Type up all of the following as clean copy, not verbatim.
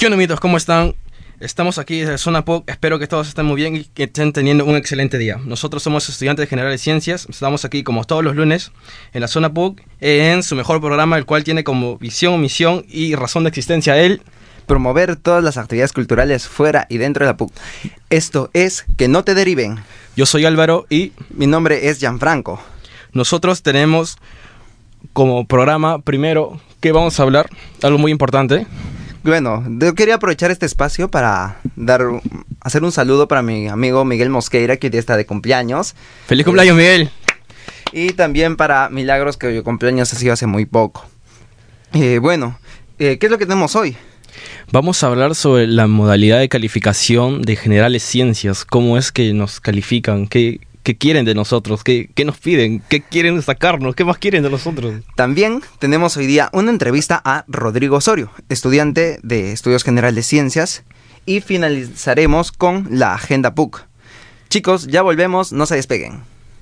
¿Qué onda, mitos? ¿Cómo están? Estamos aquí desde Zona PUC. Espero que todos estén muy bien y que estén teniendo un excelente día. Nosotros somos estudiantes de Generales Ciencias. Estamos aquí como todos los lunes en la Zona PUC en su mejor programa, el cual tiene como visión, misión y razón de existencia el promover todas las actividades culturales fuera y dentro de la PUC. Esto es Que no te deriven. Yo soy Álvaro y mi nombre es Gianfranco. Nosotros tenemos como programa primero que vamos a hablar algo muy importante. Bueno, yo quería aprovechar este espacio para hacer un saludo para mi amigo Miguel Mosqueira, que hoy día está de cumpleaños. ¡Feliz cumpleaños, Miguel! Y también para Milagros, que hoy cumpleaños ha sido hace muy poco. ¿Qué es lo que tenemos hoy? Vamos a hablar sobre la modalidad de calificación de Generales Ciencias. ¿Cómo es que nos califican? ¿Qué quieren de nosotros? ¿Qué nos piden? ¿Qué quieren sacarnos? ¿Qué más quieren de nosotros? También tenemos hoy día una entrevista a Rodrigo Osorio, estudiante de Estudios Generales Ciencias, y finalizaremos con la Agenda PUC. Chicos, ya volvemos, no se despeguen.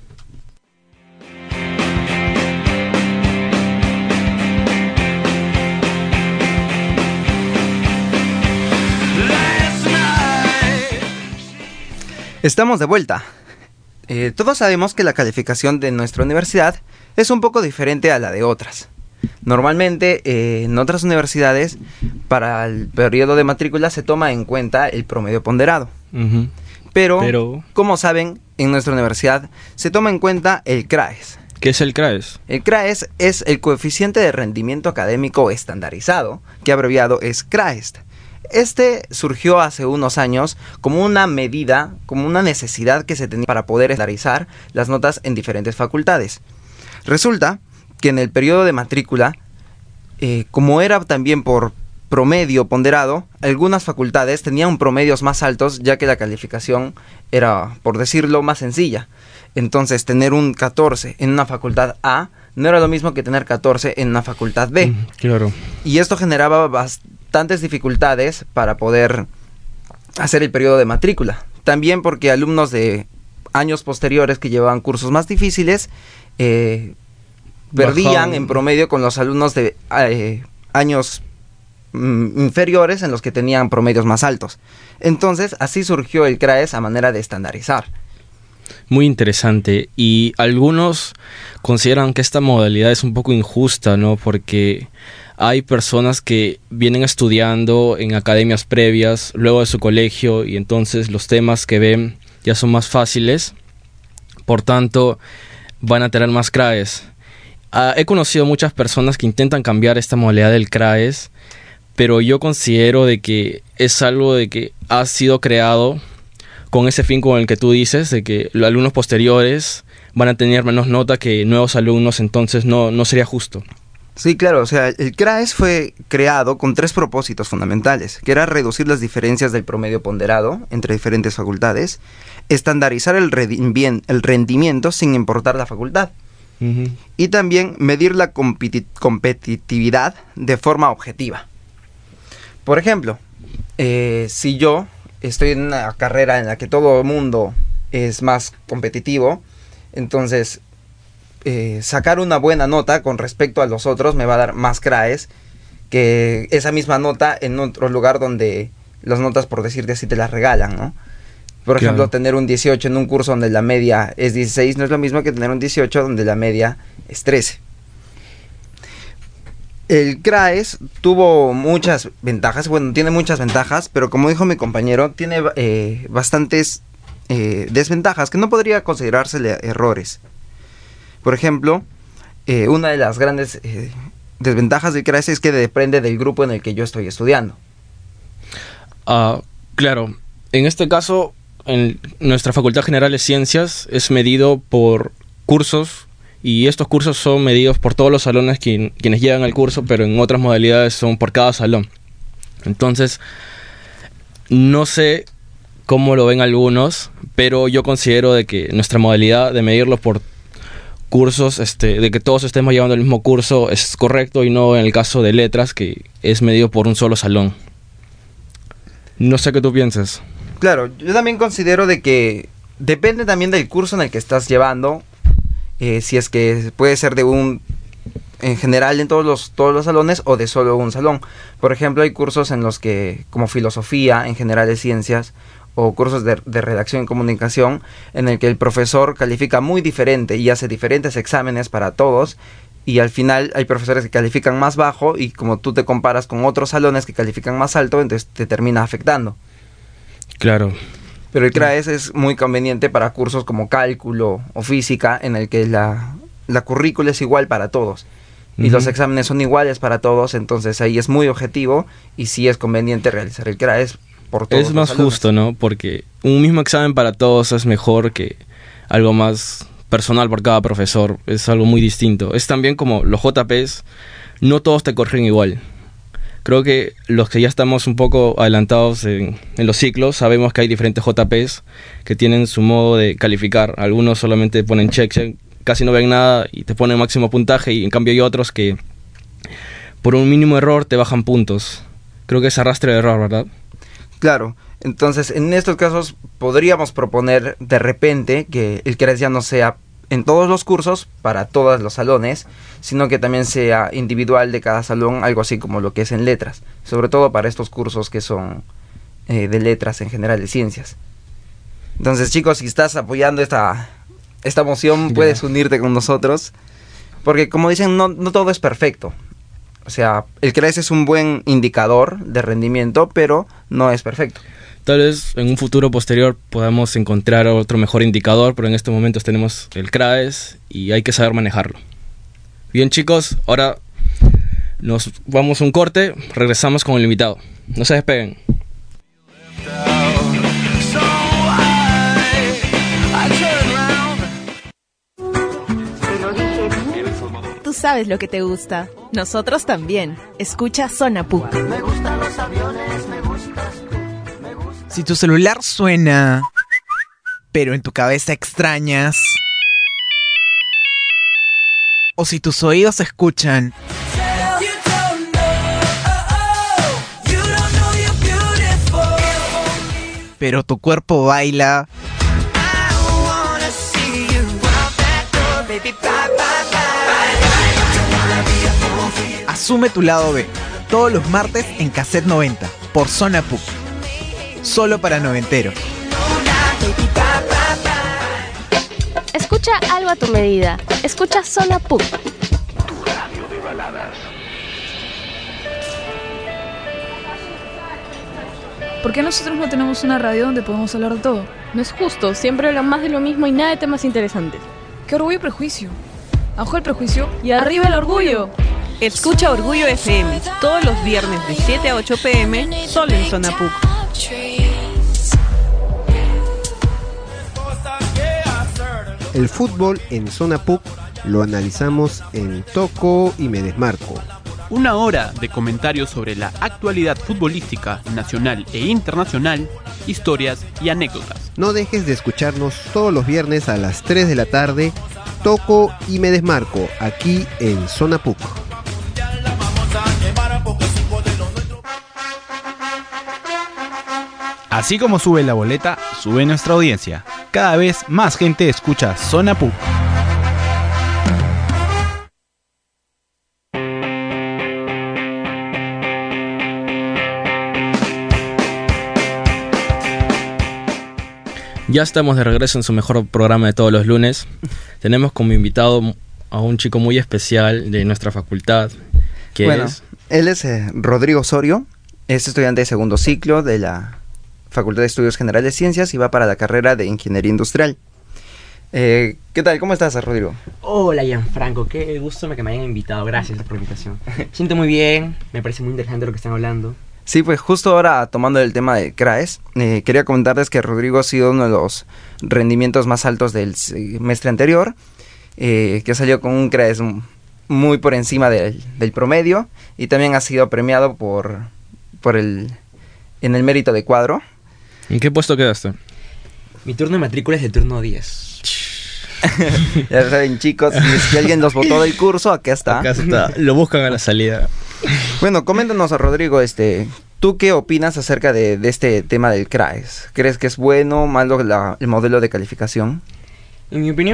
Estamos de vuelta. Todos sabemos que la calificación de nuestra universidad es un poco diferente a la de otras. Normalmente en otras universidades para el periodo de matrícula se toma en cuenta el promedio ponderado. Uh-huh. Pero, como saben, en nuestra universidad se toma en cuenta el CRAES. ¿Qué es el CRAES? El CRAES es el coeficiente de rendimiento académico estandarizado, que abreviado es CRAEST. Este surgió hace unos años como una medida, como una necesidad que se tenía para poder estandarizar las notas en diferentes facultades. Resulta que en el periodo de matrícula, como era también por promedio ponderado, algunas facultades tenían promedios más altos, ya que la calificación era, por decirlo, más sencilla. Entonces, tener un 14 en una facultad A no era lo mismo que tener 14 en una facultad B. Claro. Y esto generaba bastantes dificultades para poder hacer el periodo de matrícula. También porque alumnos de años posteriores que llevaban cursos más difíciles perdían en promedio con los alumnos de años inferiores en los que tenían promedios más altos. Entonces, así surgió el CRAES a manera de estandarizar. Muy interesante. Y algunos consideran que esta modalidad es un poco injusta, ¿no? Porque hay personas que vienen estudiando en academias previas, luego de su colegio, y entonces los temas que ven ya son más fáciles. Por tanto, van a tener más CRAES. He conocido muchas personas que intentan cambiar esta modalidad del CRAES, pero yo considero de que es algo de que ha sido creado con ese fin con el que tú dices, de que los alumnos posteriores van a tener menos nota que nuevos alumnos, entonces no sería justo. Sí, claro, o sea, el CRAES fue creado con 3 propósitos fundamentales, que era reducir las diferencias del promedio ponderado entre diferentes facultades, estandarizar el rendimiento sin importar la facultad, uh-huh, y también medir la competitividad de forma objetiva. Por ejemplo, si yo estoy en una carrera en la que todo el mundo es más competitivo, entonces sacar una buena nota con respecto a los otros me va a dar más CRAES que esa misma nota en otro lugar donde las notas, por decirte así, te las regalan, ¿no? Por ejemplo, tener un 18 en un curso donde la media es 16 no es lo mismo que tener un 18 donde la media es 13. El CRAES tuvo muchas ventajas, tiene muchas ventajas, pero como dijo mi compañero, tiene bastantes desventajas que no podría considerársele errores. Por ejemplo, una de las grandes desventajas del CRAES es que depende del grupo en el que yo estoy estudiando. Claro, en este caso, en nuestra Facultad General de Ciencias es medido por cursos, y estos cursos son medidos por todos los salones quienes llegan al curso, pero en otras modalidades son por cada salón. Entonces, no sé cómo lo ven algunos, pero yo considero de que nuestra modalidad de medirlo por cursos, de que todos estemos llevando el mismo curso, es correcto, y no en el caso de letras, que es medido por un solo salón. No sé qué tú piensas. Claro, yo también considero de que depende también del curso en el que estás llevando. Si es que puede ser de un en general en todos los salones o de solo un salón. Por ejemplo, hay cursos en los que, como filosofía, en general de ciencias, o cursos de redacción y comunicación, en el que el profesor califica muy diferente y hace diferentes exámenes para todos, y al final hay profesores que califican más bajo, y como tú te comparas con otros salones que califican más alto, entonces te termina afectando. Claro. Pero el CRAES es muy conveniente para cursos como cálculo o física, en el que la currícula es igual para todos. Y los exámenes son iguales para todos, entonces ahí es muy objetivo y sí es conveniente realizar el CRAES por todos. Es más justo, ¿no? Porque un mismo examen para todos es mejor que algo más personal por cada profesor. Es algo muy distinto. Es también como los JPs, no todos te corrigen igual. Creo que los que ya estamos un poco adelantados en los ciclos, sabemos que hay diferentes JPs que tienen su modo de calificar. Algunos solamente ponen check, casi no ven nada y te ponen máximo puntaje, y en cambio hay otros que por un mínimo error te bajan puntos. Creo que es arrastre de error, ¿verdad? Claro, entonces en estos casos podríamos proponer de repente que el CRAES ya no sea en todos los cursos para todos los salones, sino que también sea individual de cada salón, algo así como lo que es en letras, sobre todo para estos cursos que son de letras en general, de ciencias. Entonces, chicos, si estás apoyando esta moción, puedes unirte con nosotros, porque como dicen, no todo es perfecto. O sea, el CRAES es un buen indicador de rendimiento, pero no es perfecto. Tal vez en un futuro posterior podamos encontrar otro mejor indicador, pero en estos momentos tenemos el CRAES y hay que saber manejarlo. Bien, chicos, ahora nos vamos a un corte, regresamos con el invitado. No se despeguen. Tú sabes lo que te gusta. Nosotros también. Escucha Zona PUC. Me gustan los aviones, me gustas tú. Si tu celular suena, pero en tu cabeza extrañas, o si tus oídos escuchan, pero tu cuerpo baila, asume tu lado B, todos los martes en Cassette 90, por Zona PUC. Solo para noventeros. Escucha algo a tu medida. Escucha Zona PUC. Tu radio de baladas. ¿Por qué nosotros no tenemos una radio donde podemos hablar de todo? No es justo, siempre hablan más de lo mismo y nada de temas interesantes. ¡Qué orgullo y prejuicio! Abajo el prejuicio y arriba el orgullo. Escucha Orgullo FM todos los viernes de 7 a 8 p.m. solo en Zona PUC. El fútbol en Zona PUC lo analizamos en Toco y Me Desmarco. Una hora de comentarios sobre la actualidad futbolística nacional e internacional, historias y anécdotas. No dejes de escucharnos todos los viernes a las 3 de la tarde, Toco y Me Desmarco, aquí en Zona PUC. Así como sube la boleta, sube nuestra audiencia. Cada vez más gente escucha Zona PUC. Ya estamos de regreso en su mejor programa de todos los lunes. Tenemos como invitado a un chico muy especial de nuestra facultad. Él es Rodrigo Osorio, es estudiante de segundo ciclo de la Facultad de Estudios Generales de Ciencias y va para la carrera de Ingeniería Industrial. ¿Qué tal? ¿Cómo estás, Rodrigo? Hola, Gianfranco. Qué gusto que me hayan invitado. Gracias por la invitación. Siento muy bien. Me parece muy interesante lo que están hablando. Sí, pues justo ahora, tomando el tema de CRAES, quería comentarles que Rodrigo ha sido uno de los rendimientos más altos del semestre anterior, que salió con un CRAES muy por encima del promedio, y también ha sido premiado en el mérito de cuadro. ¿En qué puesto quedaste? Mi turno de matrícula es el turno 10. Ya saben, chicos, si alguien los votó del curso, acá está. Acá está, lo buscan a la salida. Bueno, coméntanos, Rodrigo, ¿tú qué opinas acerca de este tema del CRAES? ¿Crees que es bueno o malo el modelo de calificación? En mi opinión,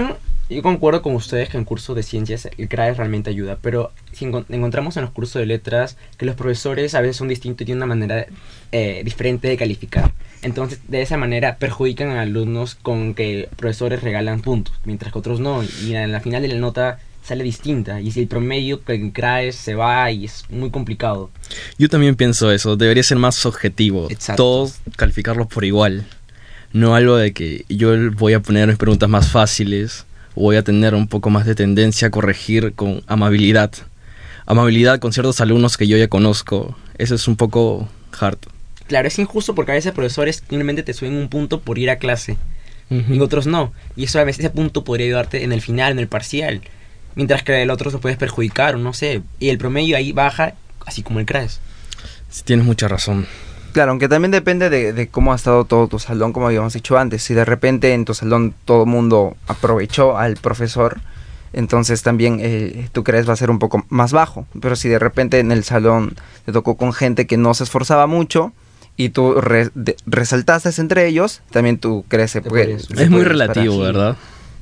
Yo concuerdo con ustedes que en cursos de ciencias el CRAES realmente ayuda, pero si encontramos en los cursos de letras que los profesores a veces son distintos y tienen una manera diferente de calificar. Entonces, de esa manera perjudican a alumnos con que profesores regalan puntos, mientras que otros no. Y en la final de la nota sale distinta. Y si el promedio que en CRAES se va y es muy complicado. Yo también pienso eso. Debería ser más objetivo. Exacto. Todos calificarlos por igual. No algo de que yo voy a poner mis preguntas más fáciles. Voy a tener un poco más de tendencia a corregir con amabilidad. Amabilidad con ciertos alumnos que yo ya conozco. Eso es un poco hard. Claro, es injusto porque a veces profesores simplemente te suben un punto por ir a clase. Y otros no. Y eso a veces ese punto podría ayudarte en el final, en el parcial. Mientras que el otro se puede perjudicar, o no sé. Y el promedio ahí baja, así como el CRAES. Sí, tienes mucha razón. Claro, aunque también depende de cómo ha estado todo tu salón, como habíamos dicho antes. Si de repente en tu salón todo el mundo aprovechó al profesor, entonces también tu CRAES va a ser un poco más bajo. Pero si de repente en el salón te tocó con gente que no se esforzaba mucho y tú resaltaste entre ellos, también tu CRAES se puede... Es muy relativo, ¿verdad?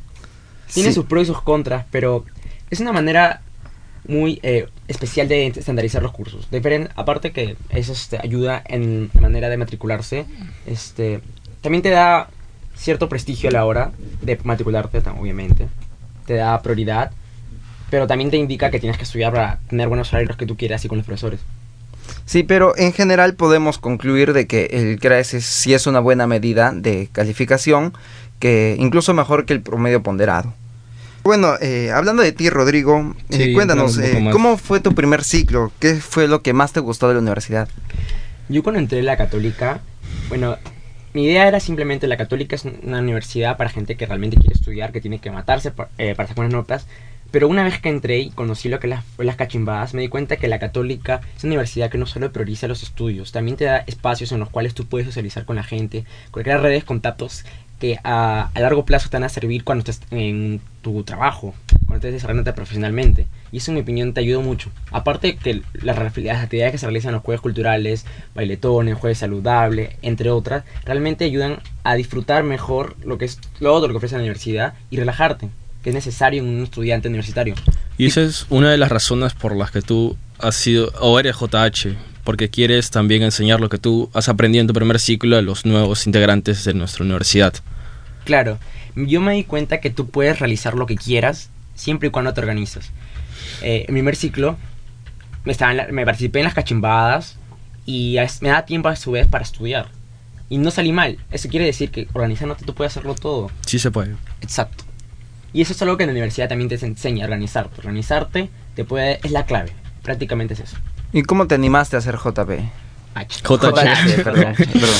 Tiene sus pros y sus contras, pero es una manera muy especial de estandarizar los cursos. Aparte que eso ayuda en la manera de matricularse, también te da cierto prestigio a la hora de matricularte, obviamente. Te da prioridad, pero también te indica que tienes que estudiar para tener buenos horarios que tú quieras y con los profesores. Sí, pero en general podemos concluir de que el CRAES sí es una buena medida de calificación, que incluso mejor que el promedio ponderado. Bueno, hablando de ti, Rodrigo, sí, cuéntanos, ¿cómo fue tu primer ciclo? ¿Qué fue lo que más te gustó de la universidad? Yo cuando entré en la Católica, bueno, mi idea era simplemente la Católica es una universidad para gente que realmente quiere estudiar, que tiene que matarse para sacar buenas notas. Pero una vez que entré y conocí lo que fue las cachimbadas, me di cuenta que la Católica es una universidad que no solo prioriza los estudios, también te da espacios en los cuales tú puedes socializar con la gente, crear redes, contactos que a largo plazo te van a servir cuando estés en tu trabajo, cuando estés desarrollándote profesionalmente. Y eso, en mi opinión, te ayuda mucho. Aparte que las actividades que se realizan en los juegos culturales, bailetones, juegos saludables, entre otras, realmente ayudan a disfrutar mejor lo que es lo otro que ofrece la universidad y relajarte, que es necesario en un estudiante universitario. Y esa es una de las razones por las que tú has sido o eres JH, porque quieres también enseñar lo que tú has aprendido en tu primer ciclo a los nuevos integrantes de nuestra universidad. Claro, yo me di cuenta que tú puedes realizar lo que quieras siempre y cuando te organizas. En mi primer ciclo me participé en las cachimbadas y me da tiempo a su vez para estudiar. Y no salí mal. Eso quiere decir que organizándote tú puedes hacerlo todo. Sí se puede. Exacto. Y eso es algo que en la universidad también te enseña, organizarte. Organizarte es la clave. Prácticamente es eso. ¿Y cómo te animaste a ser JP? JH, perdón.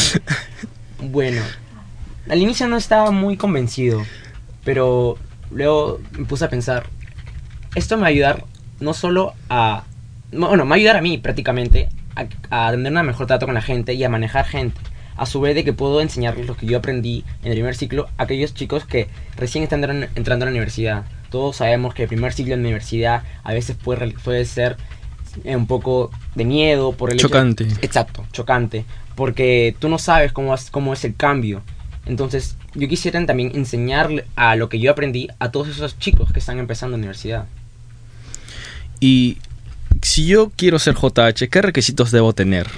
Bueno, al inicio no estaba muy convencido, pero luego me puse a pensar, esto me va a ayudar no solo me va a ayudar a mí prácticamente a tener un mejor trato con la gente y a manejar gente. A su vez de que puedo enseñarles lo que yo aprendí en el primer ciclo a aquellos chicos que recién están entrando a la universidad. Todos sabemos que el primer ciclo en la universidad a veces puede ser un poco de miedo por el chocante. Exacto, chocante, porque tú no sabes cómo es el cambio. Entonces yo quisiera también enseñarle a lo que yo aprendí a todos esos chicos que están empezando en la universidad. Y si yo quiero ser JH, ¿qué requisitos debo tener?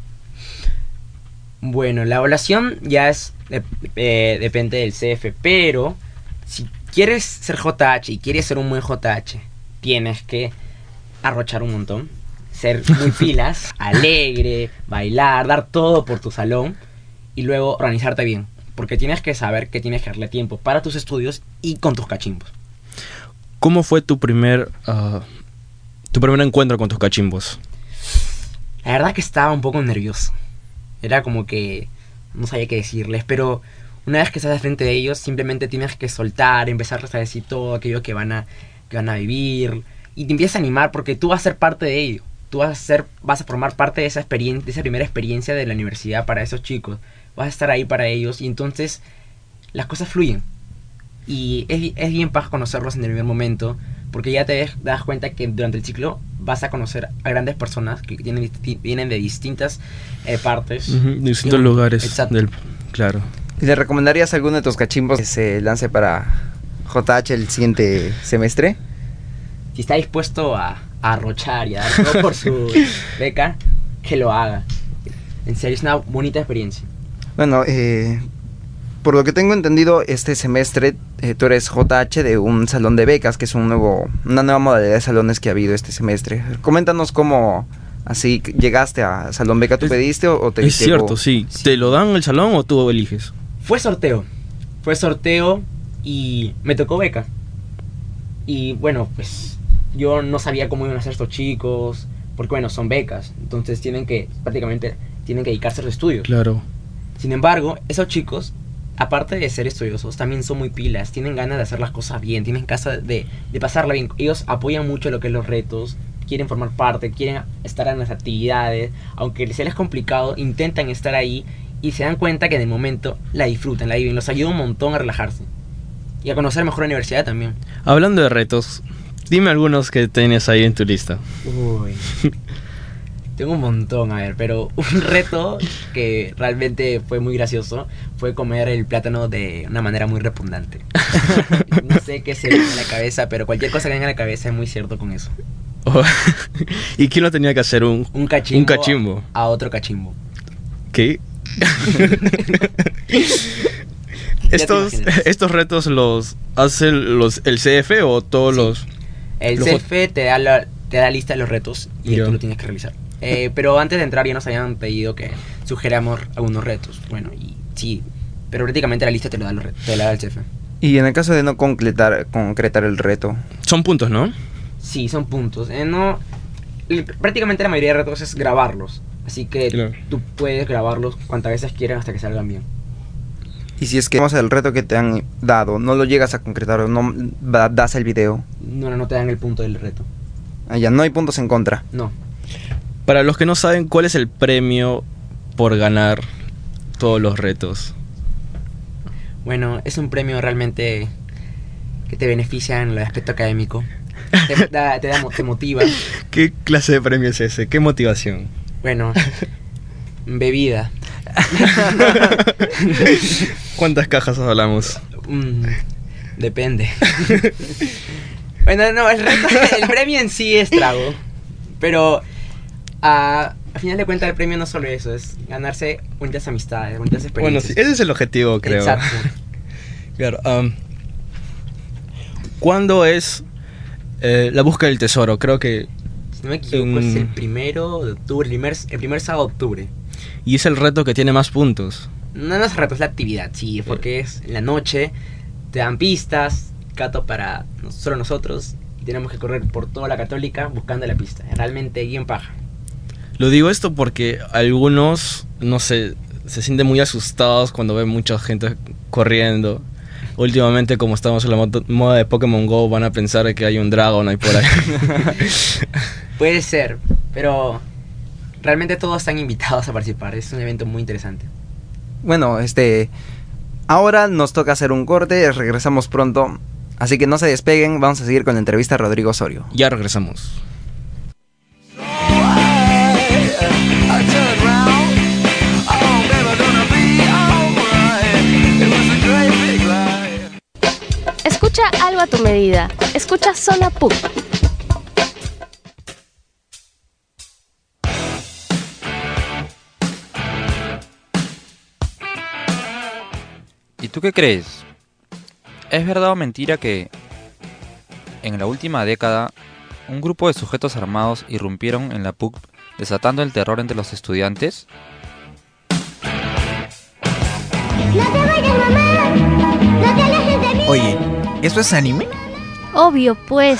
Bueno, la evaluación ya depende del CF, pero si quieres ser JH y quieres ser un buen JH, tienes que arrochar un montón, ser muy pilas, alegre, bailar, dar todo por tu salón y luego organizarte bien, porque tienes que saber que tienes que darle tiempo para tus estudios y con tus cachimbos. ¿Cómo fue tu primer encuentro con tus cachimbos? La verdad que estaba un poco nervioso. Era como que no sabía qué decirles, pero una vez que estás de frente de ellos, simplemente tienes que soltar, empezarles a decir todo aquello que van a vivir, y te empiezas a animar porque tú vas a ser parte de ello. Tú vas a formar parte de esa primera experiencia de la universidad para esos chicos. Vas a estar ahí para ellos y entonces las cosas fluyen. Y es bien para conocerlos en el primer momento, porque ya te das cuenta que durante el ciclo vas a conocer a grandes personas que vienen de distintas partes. De distintos lugares. Exacto. Claro. ¿Y le recomendarías a alguno de tus cachimbos que se lance para JH el siguiente semestre? Si está dispuesto a arrochar y a dar todo por su beca, que lo haga. En serio, es una bonita experiencia. Bueno, por lo que tengo entendido, este semestre tú eres JH de un salón de becas, que es una nueva modalidad de salones que ha habido este semestre. Coméntanos cómo así llegaste a Salón Beca. ¿Tú pediste o te llegó? Es cierto, sí. ¿Te lo dan el salón o tú eliges? Fue sorteo y me tocó beca. Y bueno, pues yo no sabía cómo iban a ser estos chicos, porque bueno, son becas, entonces prácticamente tienen que dedicarse a los estudios. Claro. Sin embargo, esos chicos, aparte de ser estudiosos, también son muy pilas, tienen ganas de hacer las cosas bien, tienen ganas de pasarla bien. Ellos apoyan mucho lo que es los retos, quieren formar parte, quieren estar en las actividades, aunque se les complicado, intentan estar ahí y se dan cuenta que en el momento la disfrutan, la viven, los ayuda un montón a relajarse y a conocer mejor la universidad también. Hablando de retos, dime algunos que tienes ahí en tu lista. Uy, tengo un montón, a ver, pero un reto que realmente fue muy gracioso fue comer el plátano de una manera muy repugnante. No sé qué se le viene a la cabeza, pero cualquier cosa que venga a la cabeza es muy cierto con eso. ¿Y quién lo tenía que hacer? Un cachimbo. A otro cachimbo. ¿Qué? ¿Estos retos los hace el CF o todos los...? El CF te da la lista de los retos y tú lo tienes que realizar. Pero antes de entrar ya nos habían pedido que sugiriéramos algunos retos. Bueno, y sí, pero prácticamente la lista te la da el CF. Y en el caso de no concretar el reto... Son puntos, ¿no? Sí, son puntos. Prácticamente la mayoría de retos es grabarlos. Así que tú puedes grabarlos cuantas veces quieras hasta que salgan bien. Y si es que el reto que te han dado, no lo llegas a concretar o no das el video. No te dan el punto del reto. Ya no hay puntos en contra. No. Para los que no saben, ¿cuál es el premio por ganar todos los retos? Bueno, es un premio realmente que te beneficia en el aspecto académico. Te motiva. ¿Qué clase de premio es ese? ¿Qué motivación? Bueno, bebida. ¿Cuántas cajas hablamos? Depende. Bueno, no, el premio en sí es trago. Pero a final de cuentas el premio no solo eso, es ganarse bonitas amistades, bonitas experiencias. Bueno, sí, ese es el objetivo, creo. Exacto. Claro. ¿Cuándo es la búsqueda del tesoro? Creo que... Si no me equivoco, es el 1 de octubre, el primer sábado de octubre. Y es el reto que tiene más puntos. No es reto, es la actividad, sí, porque es en la noche, te dan pistas, gato para solo nosotros, y tenemos que correr por toda la Católica buscando la pista. Realmente bien paja. Lo digo esto porque algunos, no sé, se sienten muy asustados cuando ven mucha gente corriendo. Últimamente, como estamos en la moda de Pokémon GO, van a pensar que hay un Dragon ahí por ahí. Puede ser, pero realmente todos están invitados a participar. Es un evento muy interesante. Bueno, ahora nos toca hacer un corte, regresamos pronto. Así que no se despeguen, vamos a seguir con la entrevista a Rodrigo Osorio. Ya regresamos. Escucha algo a tu medida. Escucha Zona PUC. ¿Y tú qué crees? ¿Es verdad o mentira que en la última década un grupo de sujetos armados irrumpieron en la PUC desatando el terror entre los estudiantes? Oye, ¿eso es anime? Obvio, pues.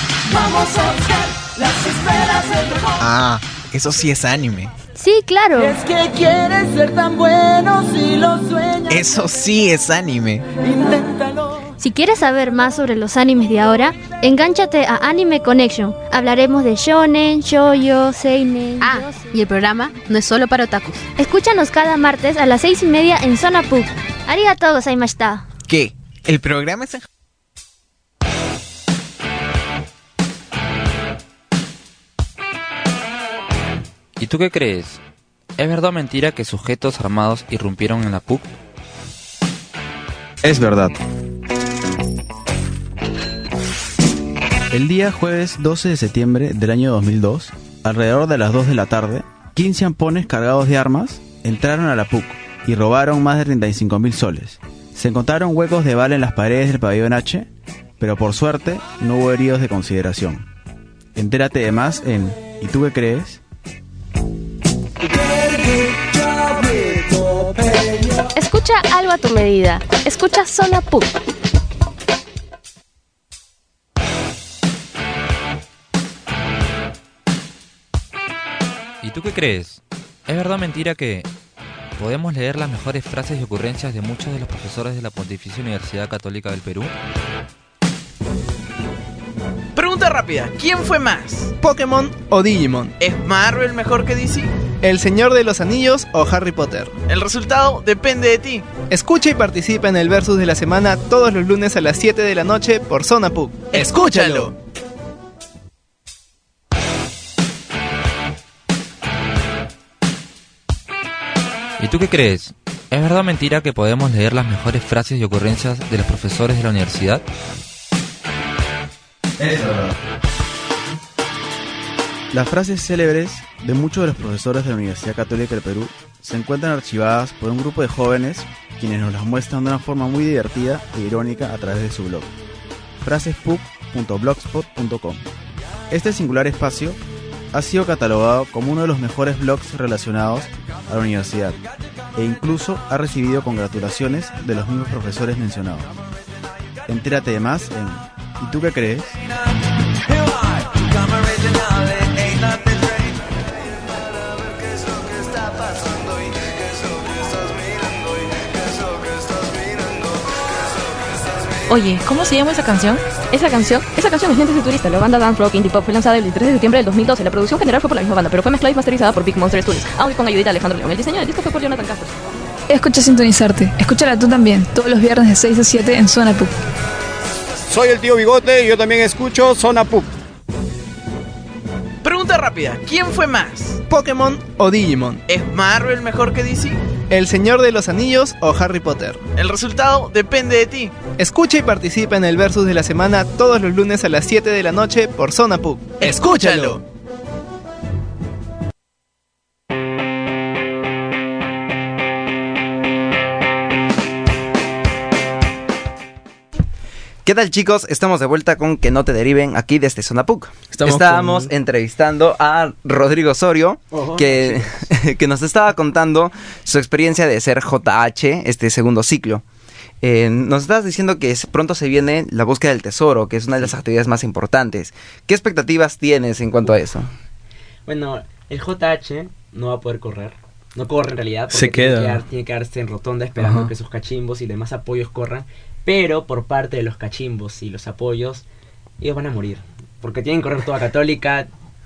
Eso sí es anime. Sí, claro. Es que quieres ser tan bueno si lo sueñas. Eso sí es anime. Inténtalo. Si quieres saber más sobre los animes de ahora, engánchate a Anime Connection. Hablaremos de shonen, shoujo, seinen. Y el programa no es solo para otakus. Escúchanos cada martes a las 6:30 en Zona PUC. Arigatou gozaimashita. ¿Qué? ¿El programa es en...? ¿Y tú qué crees? ¿Es verdad o mentira que sujetos armados irrumpieron en la PUC? Es verdad. El día jueves 12 de septiembre del año 2002, alrededor de las 2 de la tarde, 15 ampones cargados de armas entraron a la PUC y robaron más de 35.000 soles. Se encontraron huecos de bala en las paredes del pabellón H, pero por suerte no hubo heridos de consideración. Entérate de más en ¿Y tú qué crees? Escucha algo a tu medida. Escucha Zona PUC. ¿Y tú qué crees? ¿Es verdad o mentira que podemos leer las mejores frases y ocurrencias de muchos de los profesores de la Pontificia Universidad Católica del Perú? Pregunta rápida, ¿quién fue más? ¿Pokémon o Digimon? ¿Es Marvel mejor que DC? ¿El Señor de los Anillos o Harry Potter? El resultado depende de ti. Escucha y participa en el Versus de la semana todos los lunes a las 7 de la noche por Zona PUC. ¡Escúchalo! ¿Y tú qué crees? ¿Es verdad o mentira que podemos leer las mejores frases y ocurrencias de los profesores de la universidad? Es verdad. Las frases célebres de muchos de los profesores de la Universidad Católica del Perú se encuentran archivadas por un grupo de jóvenes quienes nos las muestran de una forma muy divertida e irónica a través de su blog, frasespuc.blogspot.com. Este singular espacio ha sido catalogado como uno de los mejores blogs relacionados a la universidad e incluso ha recibido congratulaciones de los mismos profesores mencionados. Entérate de más en ¿Y tú qué crees? Oye, ¿cómo se llama esa canción? Esa canción es Lentes de Turista. La banda Dance Rock Indie Pop fue lanzada el 3 de septiembre del 2012. La producción general fue por la misma banda, pero fue mezclada y masterizada por Big Monster Studios, aunque con ayudita de Alejandro León. El diseño del disco fue por Jonathan Castro. Escucha Sintonizarte. Escúchala tú también, todos los viernes de 6 a 7 en Zona PUC. Soy el tío Bigote y yo también escucho Zona PUC. Pregunta rápida, ¿quién fue más? ¿Pokémon o Digimon? ¿Es Marvel mejor que DC? ¿El Señor de los Anillos o Harry Potter? El resultado depende de ti. Escucha y participa en el Versus de la semana todos los lunes a las 7 de la noche por Zona PUC. ¡Escúchalo! ¿Qué tal, chicos? Estamos de vuelta con Que no te deriven aquí desde Zona PUC. Estábamos entrevistando a Rodrigo Osorio, que nos estaba contando su experiencia de ser JH este segundo ciclo. Nos estabas diciendo que pronto se viene la búsqueda del tesoro, que es una de las actividades más importantes. ¿Qué expectativas tienes en cuanto a eso? Bueno, el JH no va a poder correr. No corre en realidad, porque se queda. Tiene que quedarse en rotonda esperando que sus cachimbos y demás apoyos corran. Pero por parte de los cachimbos y los apoyos, ellos van a morir. Porque tienen que correr toda Católica.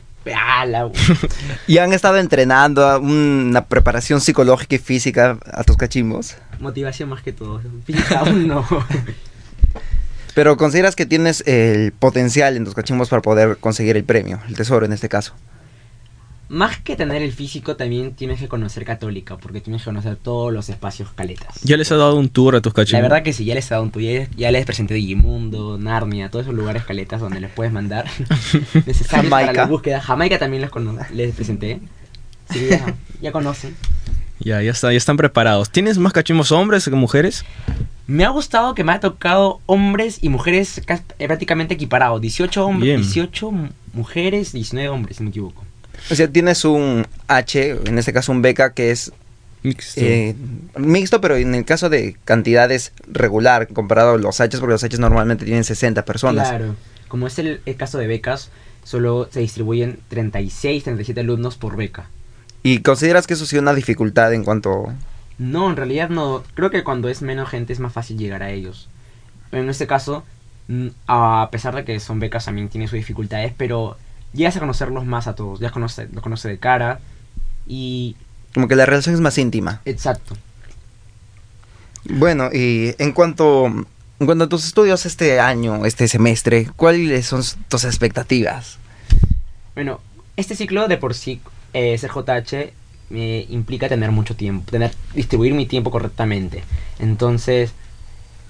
¿Y han estado entrenando una preparación psicológica y física a tus cachimbos? Motivación más que todo. Física aún no. Pero ¿consideras que tienes el potencial en tus cachimbos para poder conseguir el premio, el tesoro en este caso? Más que tener el físico, también tienes que conocer Católica, porque tienes que conocer todos los espacios caletas. ¿Ya les has dado un tour a tus cachimbos? La verdad que sí, ya les he dado un tour. Ya les presenté Digimundo, Narnia, todos esos lugares caletas donde les puedes mandar necesarios para la búsqueda. Jamaica también les presenté. Sí, ya conocen. Ya están preparados. ¿Tienes más cachimbos hombres que mujeres? Me ha gustado que me ha tocado hombres y mujeres prácticamente equiparados. 18 hombres, 18 mujeres, 19 hombres, si no me equivoco. O sea, tienes un H, en este caso un beca, que es mixto, pero en el caso de cantidades regular comparado a los Hs, porque los Hs normalmente tienen 60 personas. Claro, como es el caso de becas, solo se distribuyen 36, 37 alumnos por beca. ¿Y consideras que eso sí una dificultad en cuanto...? No, en realidad no. Creo que cuando es menos gente es más fácil llegar a ellos. En este caso, a pesar de que son becas, también tiene sus dificultades, pero llegas a conocerlos más a todos. Ya los conoce de cara y... Como que la relación es más íntima. Exacto. Bueno, y en cuanto a tus estudios este año, este semestre, ¿cuáles son tus expectativas? Bueno, este ciclo de por sí, ser JH, me implica tener mucho tiempo, distribuir mi tiempo correctamente. Entonces,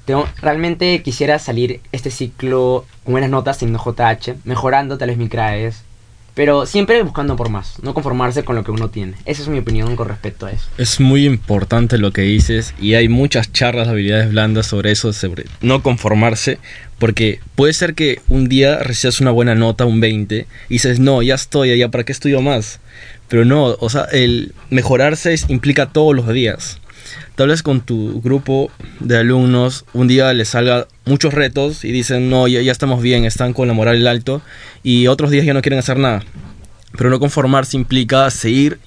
Realmente quisiera salir este ciclo con buenas notas teniendo JH, mejorando tal vez mi CRAES, pero siempre buscando por más, no conformarse con lo que uno tiene. Esa es mi opinión con respecto a eso. Es muy importante lo que dices y hay muchas charlas de habilidades blandas sobre eso, sobre no conformarse, porque puede ser que un día recibas una buena nota, un 20, y dices, no, ya estoy allá, ¿para qué estudio más? Pero no, o sea, el mejorarse implica todos los días. Tal vez con tu grupo de alumnos un día les salga muchos retos y dicen, no, ya estamos bien, están con la moral alto, y otros días ya no quieren hacer nada. Pero no conformarse implica seguir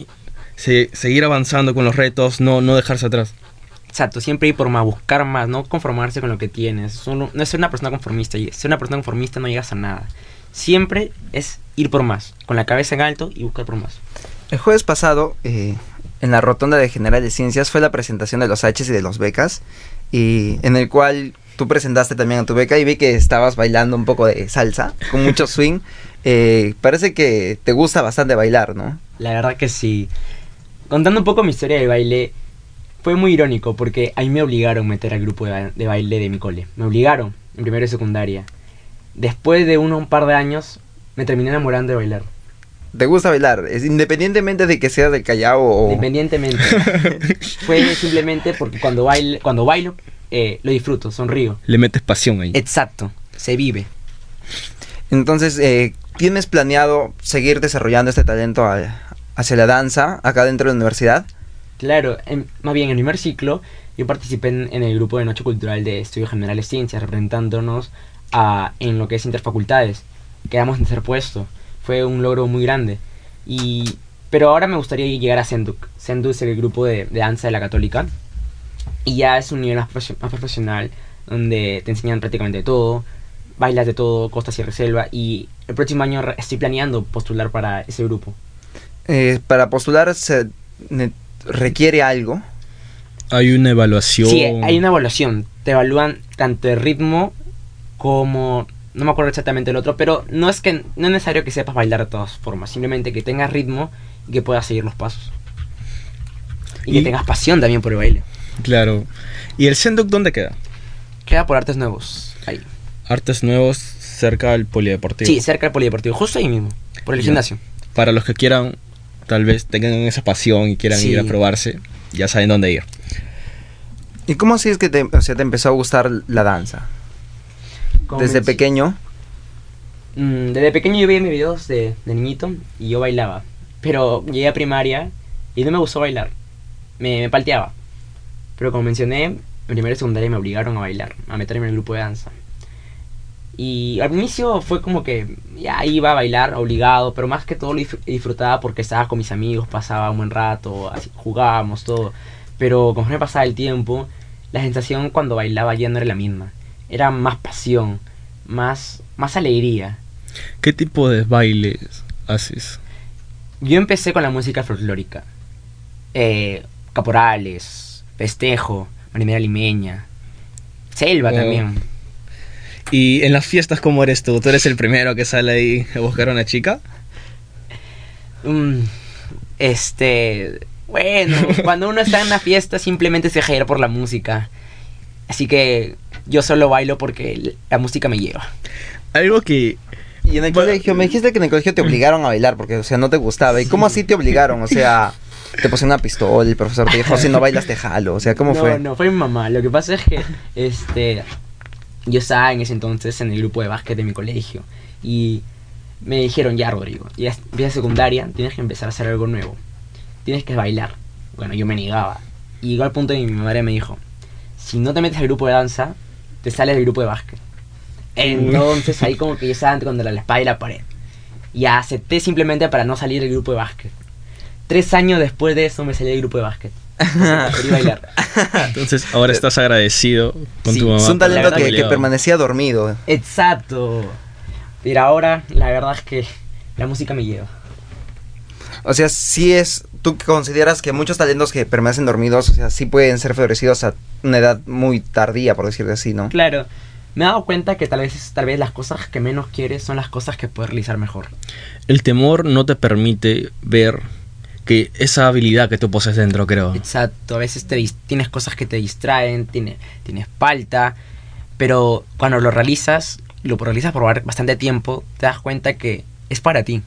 avanzando con los retos, no dejarse atrás. Exacto, siempre ir por más, buscar más, no conformarse con lo que tienes. No es ser una persona conformista, y ser una persona conformista no llegas a nada. Siempre es ir por más, con la cabeza en alto y buscar por más. El jueves pasado, en la rotonda de General de Ciencias, fue la presentación de los H's y de los becas, y en el cual tú presentaste también a tu beca y vi que estabas bailando un poco de salsa, con mucho swing. Parece que te gusta bastante bailar, ¿no? La verdad que sí. Contando un poco mi historia de baile, fue muy irónico porque a mí me obligaron a meter al grupo de baile de mi cole. Me obligaron, en primero y secundaria. Después de un par de años, me terminé enamorando de bailar. ¿Te gusta bailar? Independientemente de que seas del Callao o... Independientemente. Fue simplemente porque cuando bailo, lo disfruto, sonrío. Le metes pasión ahí. Exacto, se vive. Entonces, ¿tienes planeado seguir desarrollando este talento hacia la danza acá dentro de la universidad? Claro, más bien en el primer ciclo yo participé en el grupo de Noche Cultural de Estudios Generales Ciencias, representándonos en lo que es interfacultades. Quedamos en tercer puesto. Fue un logro muy grande. Pero ahora me gustaría llegar a Senduc. Senduc es el grupo de danza de la Católica. Y ya es un nivel más profesional, donde te enseñan prácticamente todo. Bailas de todo, costa, sierra y selva. Y el próximo año estoy planeando postular para ese grupo. Para postular se requiere algo. Hay una evaluación. Sí, hay una evaluación. Te evalúan tanto el ritmo como... No me acuerdo exactamente el otro, pero no es necesario que sepas bailar de todas formas. Simplemente que tengas ritmo y que puedas seguir los pasos. Y que tengas pasión también por el baile. Claro. ¿Y el Senduc dónde queda? Queda por Artes Nuevos, ahí. Artes Nuevos, cerca del Polideportivo. Sí, cerca del Polideportivo, justo ahí mismo, por el gimnasio. Para los que quieran, tal vez tengan esa pasión y quieran ir a probarse, ya saben dónde ir. ¿Y cómo así es que te empezó a gustar la danza? ¿Desde pequeño? Desde pequeño yo veía mis videos de niñito y yo bailaba. Pero llegué a primaria y no me gustó bailar. Me palteaba. Pero como mencioné, en primera y secundaria me obligaron a bailar, a meterme en el grupo de danza. Y al inicio fue como que ya iba a bailar obligado, pero más que todo lo disfrutaba porque estaba con mis amigos, pasaba un buen rato, así, jugábamos, todo. Pero conforme pasaba el tiempo, la sensación cuando bailaba ya no era la misma. Era más pasión, más alegría. ¿Qué tipo de bailes haces? Yo empecé con la música folclórica. Caporales, festejo, marinera limeña, selva también. ¿Y en las fiestas cómo eres tú? ¿Tú eres el primero que sale ahí a buscar a una chica? Bueno, cuando uno está en una fiesta simplemente se deja ir por la música. Así que yo solo bailo porque la música me lleva. Algo que... Y en el colegio, me dijiste que en el colegio te obligaron a bailar porque, o sea, no te gustaba. ¿Y cómo así te obligaron? O sea, te pusieron una pistola, el profesor te dijo, si no bailas te jalo. O sea, ¿cómo fue? No, fue mi mamá. Lo que pasa es que, yo estaba en ese entonces en el grupo de básquet de mi colegio. Y me dijeron, ya Rodrigo, ya empiezas secundaria, tienes que empezar a hacer algo nuevo. Tienes que bailar. Bueno, yo me negaba. Y llegó al punto en que mi madre me dijo, si no te metes al grupo de danza, te sales del grupo de básquet. Entonces ahí como que yo estaba contra la espada y la pared. Y acepté simplemente para no salir del grupo de básquet. 3 años después de eso me salí del grupo de básquet. Preferí bailar. Entonces ahora estás agradecido con tu mamá. Es un talento que permanecía dormido. Exacto. Pero ahora la verdad es que la música me lleva. O sea, sí es... ¿Tú consideras que muchos talentos que permanecen dormidos, o sea, sí pueden ser florecidos a una edad muy tardía, por decirlo así, ¿no? Claro. Me he dado cuenta que tal vez las cosas que menos quieres son las cosas que puedes realizar mejor. El temor no te permite ver que esa habilidad que tú posees dentro, creo. Exacto, a veces tienes cosas que te distraen, tienes falta, pero cuando lo realizas por bastante tiempo, te das cuenta que es para ti.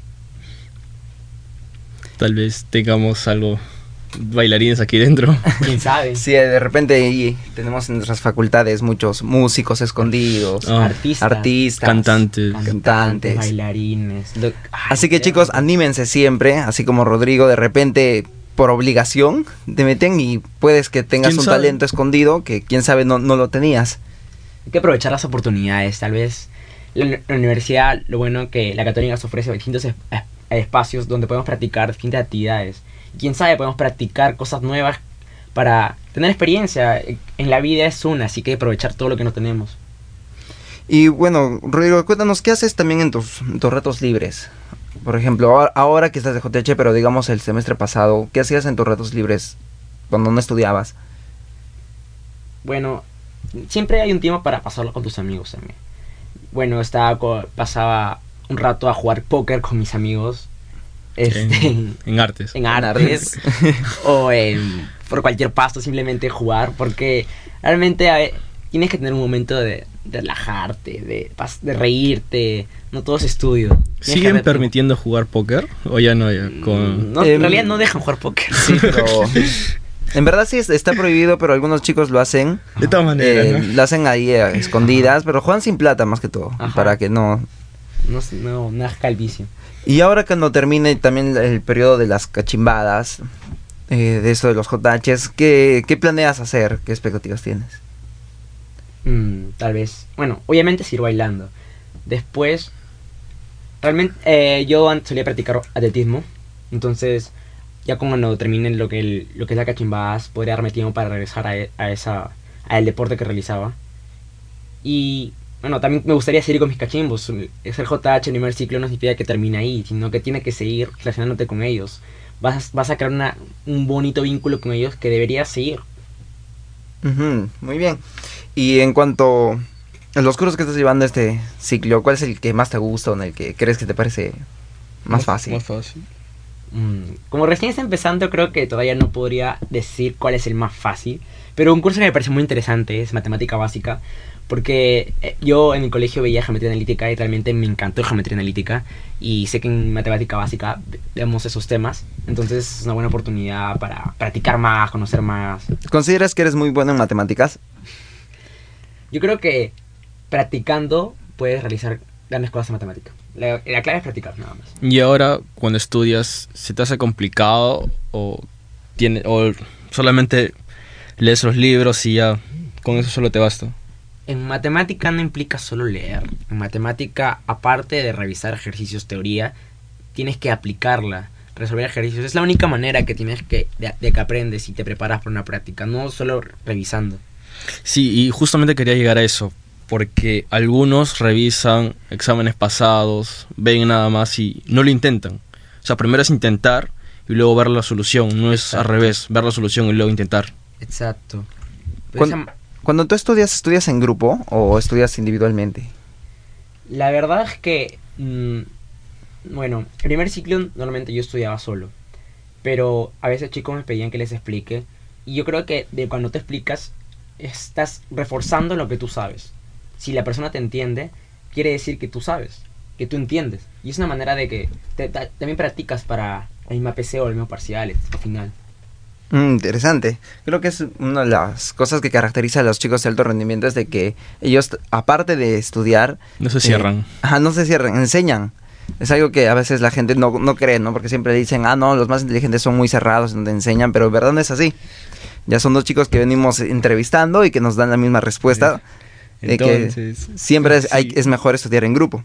Tal vez tengamos algo, bailarines aquí dentro. ¿Quién sabe? Sí, de repente ahí tenemos en nuestras facultades muchos músicos escondidos, artistas, cantantes, bailarines. Así que chicos, anímense siempre, así como Rodrigo, de repente por obligación te meten y puedes que tengas un talento escondido que quién sabe no lo tenías. Hay que aprovechar las oportunidades, tal vez la universidad, lo bueno que la Católica nos ofrece distintos espacios donde podemos practicar distintas actividades. Quién sabe, podemos practicar cosas nuevas para tener experiencia. En la vida es una, así que hay que aprovechar todo lo que no tenemos. Y bueno, Rodrigo, cuéntanos, ¿qué haces también en tus ratos libres? Por ejemplo, ahora que estás de JH, pero digamos el semestre pasado, ¿qué hacías en tus ratos libres cuando no estudiabas? Bueno, siempre hay un tiempo para pasarlo con tus amigos también. Bueno, pasaba un rato a jugar póker con mis amigos. En artes. En artes. O por cualquier pasto, simplemente jugar. Porque realmente tienes que tener un momento de relajarte, de reírte. No todo es estudio. ¿Siguen permitiendo jugar póker? ¿O ya no? En realidad no dejan jugar póker. Sí, pero... En verdad sí está prohibido, pero algunos chicos lo hacen. De todas maneras, ¿no? Lo hacen ahí escondidas, pero juegan sin plata más que todo. Ajá. Para que no nazca el vicio. Y ahora cuando termine también el periodo de las cachimbadas, de eso de los JHs, ¿qué planeas hacer? ¿Qué expectativas tienes? Tal vez, bueno, obviamente seguir bailando. Después, realmente yo solía practicar atletismo, entonces ya cuando termine lo que es la cachimbadas, podría darme tiempo para regresar al deporte que realizaba. Y bueno, también me gustaría seguir con mis cachimbos. Ser JH en primer ciclo no significa que termine ahí, sino que tiene que seguir relacionándote con ellos. Vas a crear un bonito vínculo con ellos que deberías seguir. Muy bien. Y en cuanto a los cursos que estás llevando este ciclo, ¿cuál es el que más te gusta o en el que crees que te parece más fácil? Más fácil. Como recién está empezando, creo que todavía no podría decir cuál es el más fácil. Pero un curso que me parece muy interesante es matemática básica. Porque yo en mi colegio veía geometría analítica y realmente me encantó geometría analítica. Y sé que en matemática básica vemos esos temas. Entonces es una buena oportunidad para practicar más, conocer más. ¿Consideras que eres muy bueno en matemáticas? Yo creo que practicando puedes realizar grandes cosas en matemática. La clave es practicar, nada más. Y ahora, cuando estudias, ¿se te hace complicado o solamente lees los libros y ya con eso solo te basta? En matemática no implica solo leer. En matemática, aparte de revisar ejercicios teoría, tienes que aplicarla, resolver ejercicios. Es la única manera que tienes de que aprendes y te preparas para una práctica, no solo revisando. Sí, y justamente quería llegar a eso, porque algunos revisan exámenes pasados, ven nada más y no lo intentan. O sea, primero es intentar y luego ver la solución, no es al revés, ver la solución y luego intentar. Exacto. Cuando tú ¿estudias en grupo o estudias individualmente? La verdad es que, bueno, el primer ciclo normalmente yo estudiaba solo, pero a veces chicos me pedían que les explique, y yo creo que de cuando te explicas, estás reforzando lo que tú sabes. Si la persona te entiende, quiere decir que tú sabes, que tú entiendes, y es una manera de que también practicas para la misma PC o el mismo parcial al final. Interesante. Creo que es una de las cosas que caracteriza a los chicos de alto rendimiento, es de que ellos, aparte de estudiar, no se cierran. No se cierran, enseñan. Es algo que a veces la gente no cree, ¿no? Porque siempre dicen, no, los más inteligentes son muy cerrados donde enseñan, pero en verdad no es así. Ya son dos chicos que venimos entrevistando y que nos dan la misma respuesta. Entonces, que siempre es mejor estudiar en grupo.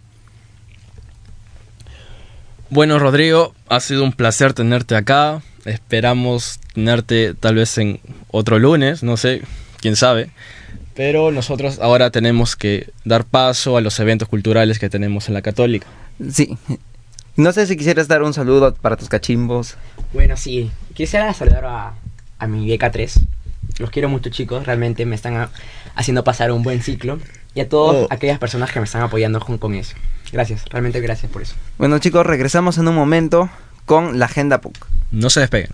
Bueno, Rodrigo, ha sido un placer tenerte acá. Esperamos tenerte tal vez en otro lunes, no sé, quién sabe. Pero nosotros ahora tenemos que dar paso a los eventos culturales que tenemos en la Católica. Sí. No sé si quisieras dar un saludo para tus cachimbos. Bueno, sí. Quisiera saludar a mi beca 3. Los quiero mucho, chicos. Realmente me están haciendo pasar un buen ciclo. Y a todas aquellas personas que me están apoyando con eso. Gracias, realmente gracias por eso. Bueno, chicos, regresamos en un momento con la Agenda PUC. No se despeguen.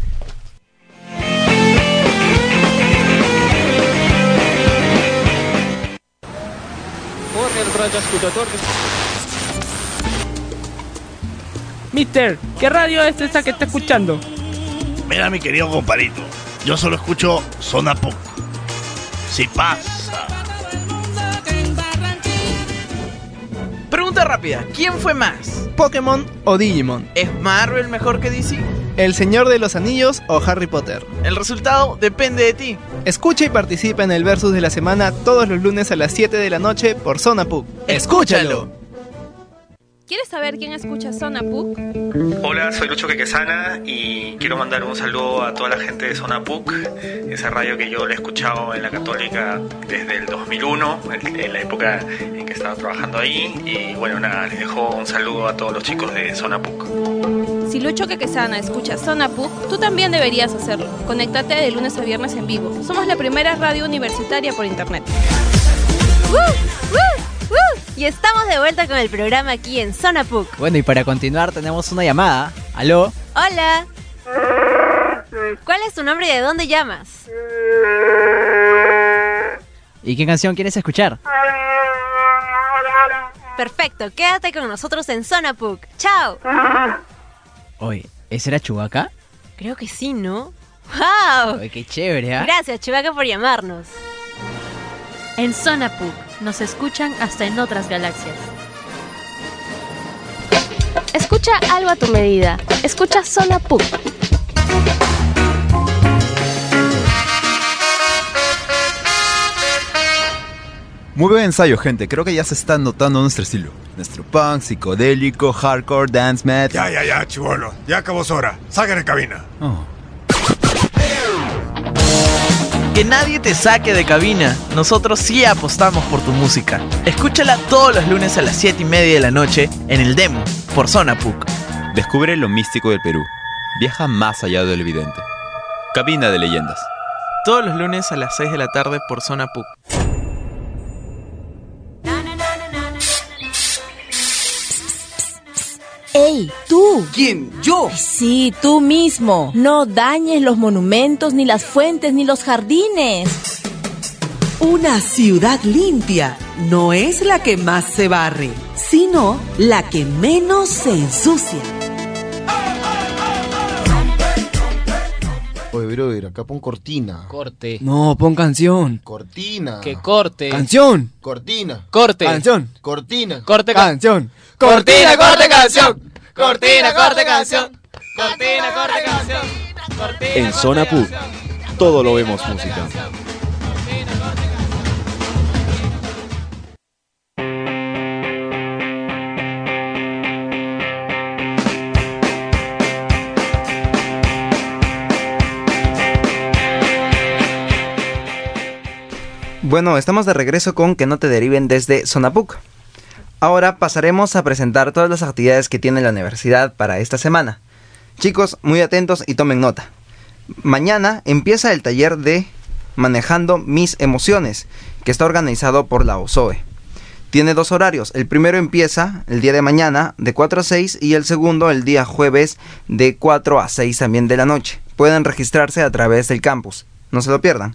Mister, ¿qué radio es esa que está escuchando? Mira, mi querido compadrito, yo solo escucho Zona PUC. Si pasa. Pregunta rápida, ¿quién fue más? ¿Pokémon o Digimon? ¿Es Marvel mejor que DC? ¿El Señor de los Anillos o Harry Potter? El resultado depende de ti. Escucha y participa en el Versus de la semana todos los lunes a las 7 de la noche por Zona PUC. ¡Escúchalo! ¿Quieres saber quién escucha Zona PUC? Hola, soy Lucho Quequesana y quiero mandar un saludo a toda la gente de Zona PUC, esa radio que yo la he escuchado en la Católica desde el 2001, en la época en que estaba trabajando ahí. Y bueno, nada, les dejo un saludo a todos los chicos de Zona PUC. Si Lucho Quequesana escucha Zona PUC, tú también deberías hacerlo. Conéctate de lunes a viernes en vivo. Somos la primera radio universitaria por internet. Y estamos de vuelta con el programa aquí en Zona PUC. Bueno, y para continuar tenemos una llamada. ¿Aló? Hola. ¿Cuál es tu nombre y de dónde llamas? ¿Y qué canción quieres escuchar? Perfecto, quédate con nosotros en Zona PUC. ¡Chao! Oye, ¿ese era Chewbacca? Creo que sí, ¿no? ¡Wow! Oye, qué chévere, ¿eh? Gracias, Chewbacca, por llamarnos. En Zona PUC nos escuchan hasta en otras galaxias. Escucha algo a tu medida. Escucha Zona PUC. Muy buen ensayo, gente. Creo que ya se está notando nuestro estilo. Nuestro punk, psicodélico, hardcore, dance mat. Ya, chibolo. Ya acabó su hora. Salgan en cabina. Que nadie te saque de cabina. Nosotros sí apostamos por tu música. Escúchala todos los lunes a las 7:30 de la noche en el Demo, por Zona PUC. Descubre lo místico del Perú. Viaja más allá de lo evidente. Cabina de leyendas. Todos los lunes a las 6 de la tarde por Zona PUC. ¡Ey, tú! ¿Quién? ¿Yo? Sí, tú mismo. No dañes los monumentos, ni las fuentes, ni los jardines. Una ciudad limpia no es la que más se barre, sino la que menos se ensucia. Oye, brother, acá pon cortina. Corte. No, pon canción. Cortina. Que corte. Canción. Cortina. Corte. Canción. Cortina. Corte. Canción. Cortina, corte, canción. Cortina, corte, canción. Cortina, corte, canción. En Zona PUC, todo lo vemos música. Bueno, estamos de regreso con Que no te deriven desde Zona PUC. Ahora pasaremos a presentar todas las actividades que tiene la universidad para esta semana. Chicos, muy atentos y tomen nota. Mañana empieza el taller de Manejando mis emociones, que está organizado por la OSOE. Tiene 2 horarios. El primero empieza el día de mañana de 4 a 6 y el segundo el día jueves de 4 a 6 también de la noche. Pueden registrarse a través del campus. No se lo pierdan.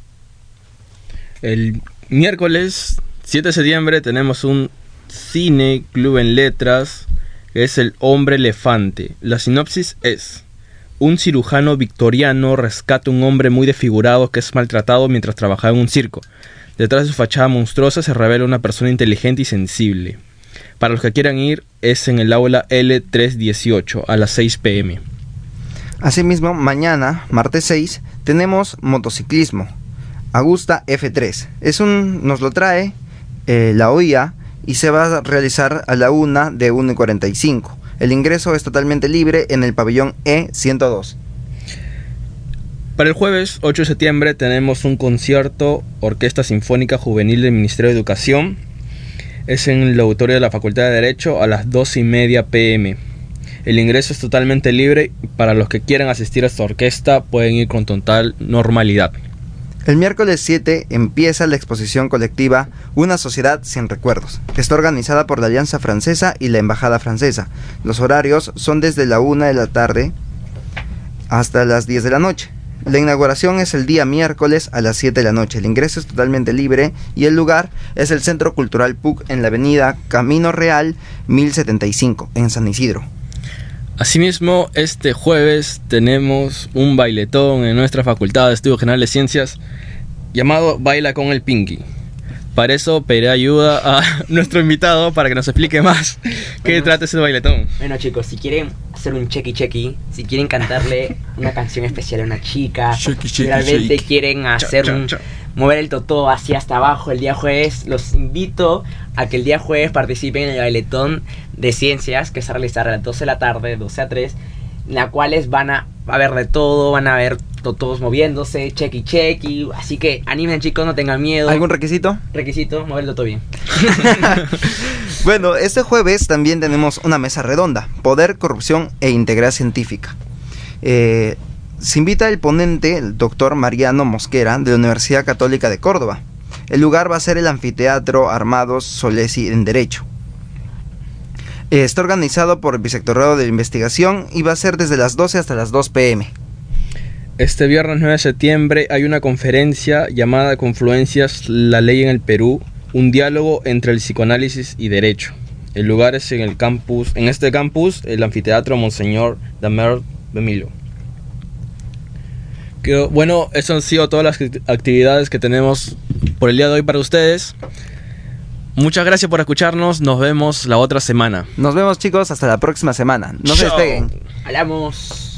El miércoles 7 de septiembre tenemos un cine club en letras, que es El Hombre Elefante. La sinopsis es: un cirujano victoriano rescata a un hombre muy desfigurado que es maltratado mientras trabajaba en un circo. Detrás de su fachada monstruosa se revela una persona inteligente y sensible. Para los que quieran ir, es en el aula L318 a las 6 p.m. Asimismo, mañana, martes 6, tenemos motociclismo. Agusta F3. Nos lo trae la OIA y se va a realizar a la 1 de 1:45. El ingreso es totalmente libre en el pabellón E102. Para el jueves 8 de septiembre tenemos un concierto Orquesta Sinfónica Juvenil del Ministerio de Educación. Es en el auditorio de la Facultad de Derecho a las 2:30 p.m. El ingreso es totalmente libre. Para los que quieran asistir a esta orquesta pueden ir con total normalidad. El miércoles 7 empieza la exposición colectiva Una sociedad sin recuerdos. Está organizada por la Alianza Francesa y la Embajada Francesa. Los horarios son desde la 1 de la tarde hasta las 10 de la noche. La inauguración es el día miércoles a las 7 de la noche. El ingreso es totalmente libre y el lugar es el Centro Cultural PUC en la avenida Camino Real 1075 en San Isidro. Asimismo, este jueves tenemos un bailetón en nuestra Facultad de Estudios Generales de Ciencias llamado Baila con el Pinky. Para eso pediré ayuda a nuestro invitado para que nos explique más qué trata ese bailetón. Bueno, chicos, si quieren hacer un chequi, si quieren cantarle una canción especial a una chica, si realmente quieren hacer mover el totó hacia hasta abajo el día jueves, los invito a que el día jueves participen en el bailetón de ciencias que se realizará a las 12 de la tarde, 12 a 3, en la cuales van a ver de todo, van a ver todos moviéndose, chequi, así que animen, chicos, no tengan miedo. ¿Algún requisito? Requisito, mover el totó bien. Bueno, este jueves también tenemos una mesa redonda, Poder, Corrupción e Integridad Científica. Se invita el ponente, el doctor Mariano Mosquera, de la Universidad Católica de Córdoba. El lugar va a ser el Anfiteatro Armados Solesi en Derecho. Está organizado por el Vicerrectorado de Investigación y va a ser desde las 12 hasta las 2 p.m. Este viernes 9 de septiembre hay una conferencia llamada Confluencias, la ley en el Perú, un diálogo entre el psicoanálisis y derecho. El lugar es en este campus, el Anfiteatro Monseñor Damer Bemilo. Bueno, eso han sido todas las actividades que tenemos por el día de hoy para ustedes. Muchas gracias por escucharnos, nos vemos la otra semana. Nos vemos, chicos, hasta la próxima semana. No se despeguen. Hablamos.